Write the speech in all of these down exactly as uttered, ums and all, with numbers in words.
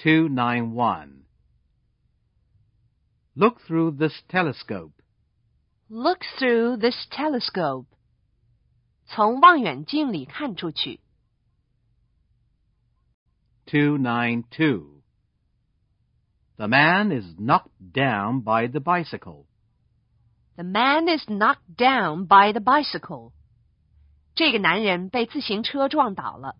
two ninety-one. Look through this telescope. Look through this telescope. 从望远镜里看出去。 two ninety-two. The man is knocked down by the bicycle. The man is knocked down by the bicycle. 这个男人被自行车撞倒了。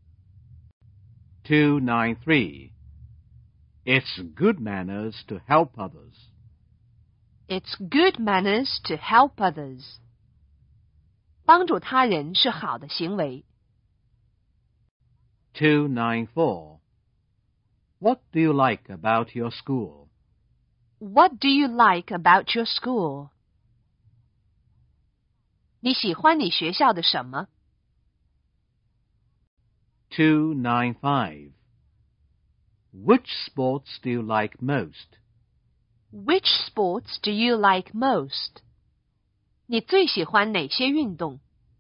two ninety-three. It's good manners to help others. It's good manners to help others. 帮助他人是好的行为。 two ninety-four. What do you like about your school? What do you like about your school? 你喜欢你学校的什么？ two ninety-five. Which sports do you like most? Which sports do you like most? 你最喜欢哪些运动？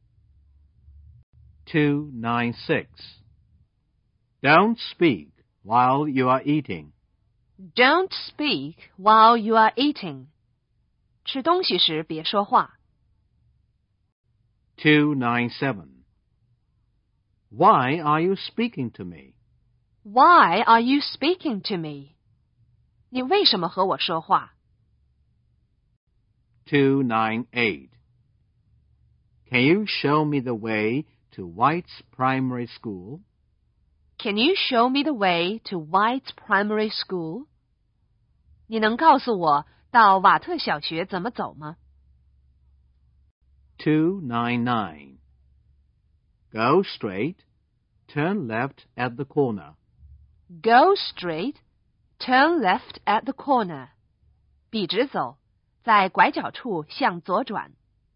two ninety-six. Don't speak while you are eating. Don't speak while you are eating. 吃东西时别说话。 two ninety-seven. Why are you speaking to me? Why are you speaking to me? 你为什么和我说话？ two ninety-eight. Can you show me the way to White's Primary School? Can you show me the way to White's Primary School? 你能告诉我到瓦特小学怎么走吗？ two ninety-nine. Go straight, turn left at the corner. Go straight, turn left at the corner. 笔直走，在拐角处向左转。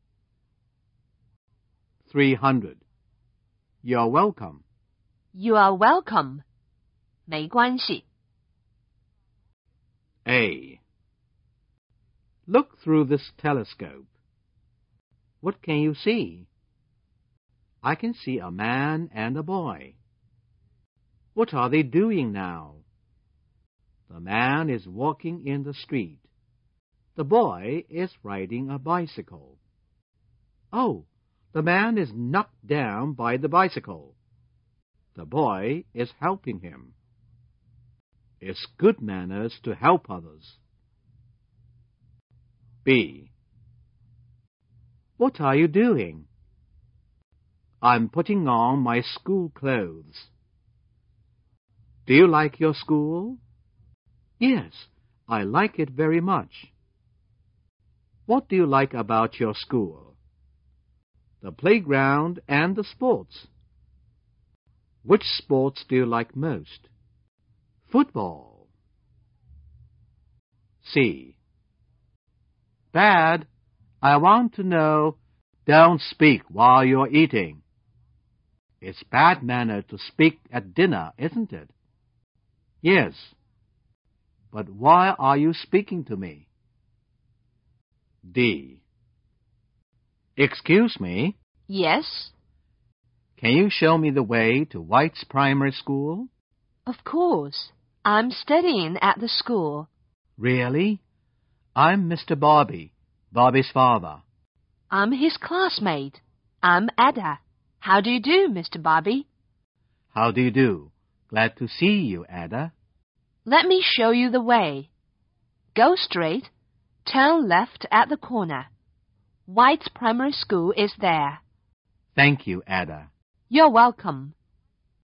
three hundred. You're welcome. You are welcome. 没关系。 A. Look through this telescope. What can you see? I can see a man and a boy. What are they doing now? The man is walking in the street. The boy is riding a bicycle. Oh, the man is knocked down by the bicycle. The boy is helping him. It's good manners to help others. B. What are you doing? I'm putting on my school clothes. Do you like your school? Yes, I like it very much. What do you like about your school? The playground and the sports. Which sports do you like most? Football. C. Dad, I want to know, don't speak while you're eating. It's bad manner to speak at dinner, isn't it? Yes. But why are you speaking to me? D. Excuse me? Yes? Can you show me the way to White's Primary School? Of course. I'm studying at the school. Really? I'm Mister Bobby, Bobby's father. I'm his classmate. I'm Ada. How do you do, Mister Bobby? How do you do? Glad to see you, Ada. Let me show you the way. Go straight, turn left at the corner. White's Primary School is there. Thank you, Ada. You're welcome.